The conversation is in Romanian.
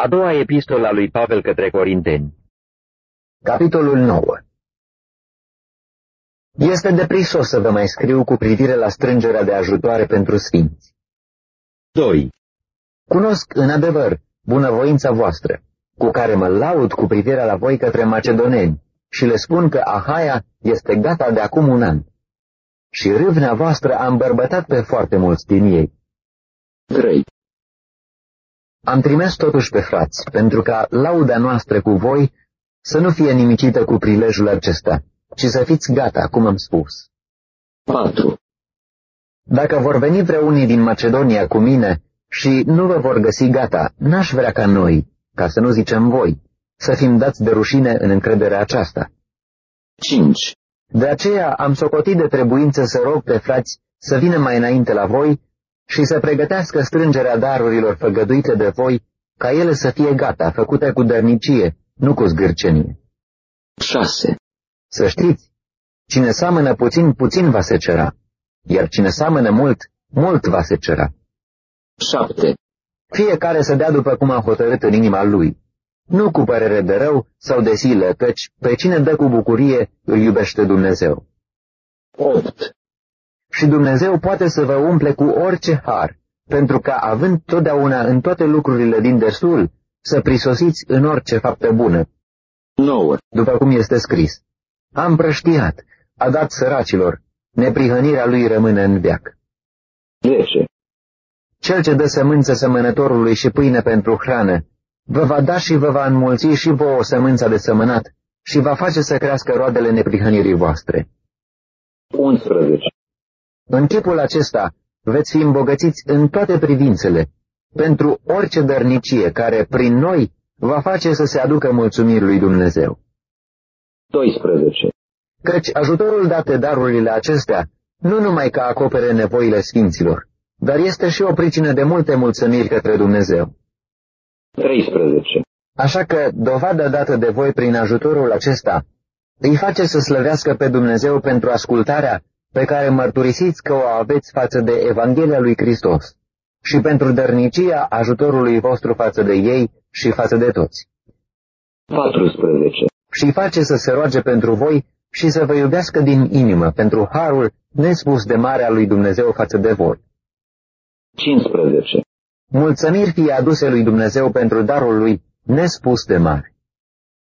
A doua epistolă a lui Pavel către Corinteni. Capitolul 9. Este deprisos să vă mai scriu cu privire la strângerea de ajutoare pentru sfinți. 2. Cunosc în adevăr bunăvoința voastră, cu care mă laud cu privirea la voi către macedoneni, și le spun că Ahaia este gata de acum un an. Și râvnea voastră a îmbărbătat pe foarte mulți din ei. 3. Am trimis totuși pe frați, pentru ca lauda noastră cu voi să nu fie nimicită cu prilejul acesta, ci să fiți gata, cum am spus. 4. Dacă vor veni vreunii din Macedonia cu mine și nu vă vor găsi gata, n-aș vrea ca noi, ca să nu zicem voi, să fim dați de rușine în încrederea aceasta. 5. De aceea am socotit de trebuință să rog pe frați să vină mai înainte la voi și să pregătească strângerea darurilor făgăduite de voi, ca ele să fie gata, făcute cu dărnicie, nu cu zgârcenie. 6. Să știți, cine seamănă puțin, puțin va secera, iar cine seamănă mult, mult va secera. 7. Fiecare să dea după cum a hotărât în inima lui, nu cu părere de rău sau de silă, căci pe cine dă cu bucurie îl iubește Dumnezeu. 8. Și Dumnezeu poate să vă umple cu orice har, pentru ca, având totdeauna în toate lucrurile din destul, să prisosiți în orice faptă bună. 9. După cum este scris, a împrăștiat, a dat săracilor, neprihănirea lui rămâne în veac. 10. Cel ce dă sămânță sămănătorului și pâine pentru hrană, vă va da și vă va înmulți și vouă sămânța de sămânat și va face să crească roadele neprihănirii voastre. 11. În chipul acesta veți fi îmbogățiți în toate privințele, pentru orice dărnicie care, prin noi, va face să se aducă mulțumiri lui Dumnezeu. 12. Căci ajutorul dat de darurile acestea, nu numai că acopere nevoile sfinților, dar este și o pricină de multe mulțumiri către Dumnezeu. 13. Așa că dovada dată de voi prin ajutorul acesta îi face să slăvească pe Dumnezeu pentru ascultarea pe care mărturisiți că o aveți față de Evanghelia lui Hristos și pentru dărnicia ajutorului vostru față de ei și față de toți. 14. Și îi face să se roage pentru voi și să vă iubească din inimă pentru harul nespus de mare al lui Dumnezeu față de voi. 15. Mulțumiri fie aduse lui Dumnezeu pentru darul lui nespus de mare.